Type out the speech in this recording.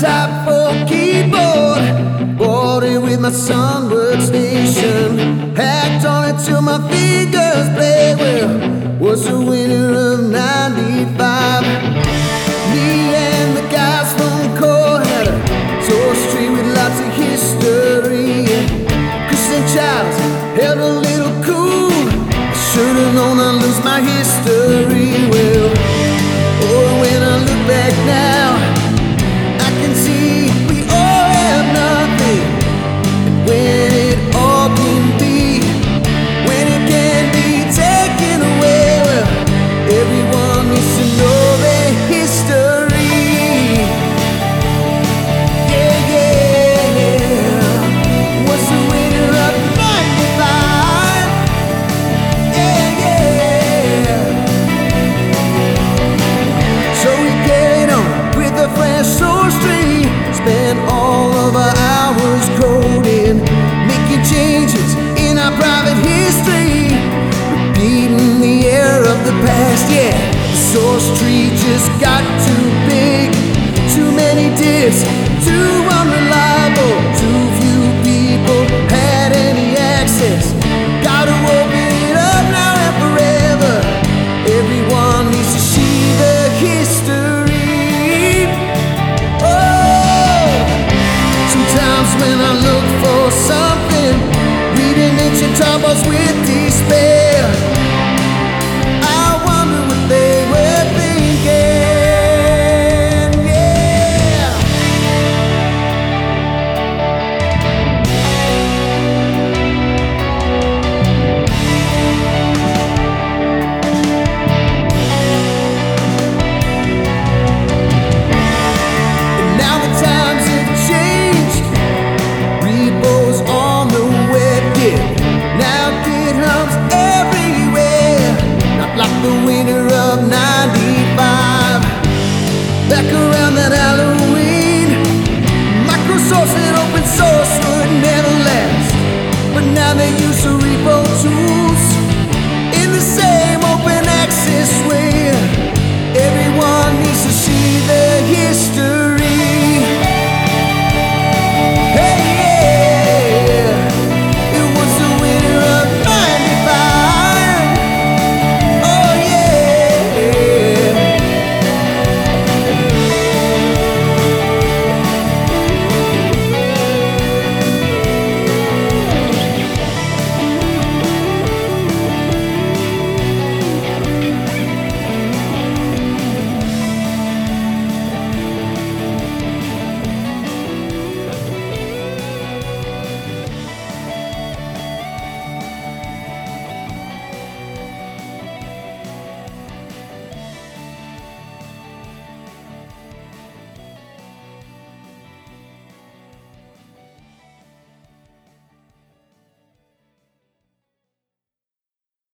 Type 4 keyboard, bought it with my Sunbird station. Hacked on it till my fingers bled. Well, was the winter of '95. Me and the guys from Core had a toast tree with lots of history. Christian Childs held a little cool. I should've known I'd lose my history. Well, oh, when I look back now, I can see we all have nothing. And when it all can be, when it can be taken away, well, everyone needs to know their history. Yeah, yeah, yeah. What's the winner of '95? Yeah, yeah. So we carried on with a fresh source tree. Spent all of our hours coding, making changes in our private history, repeating the error of the past. Yeah, the source tree just got too big, too many diffs, too unreliable, too few people had any access. Gotta open it up now and forever. Everyone needs to see the history. Sometimes when I look for something, reading ancient tablets with despair, I wonder what they were thinking. Yeah. And now the times have changed. Repos on the web, yeah. Now GitHub's everywhere. Not like the winter of '95. Back around that Halloween, Microsoft said open source would never last, but now they use the repo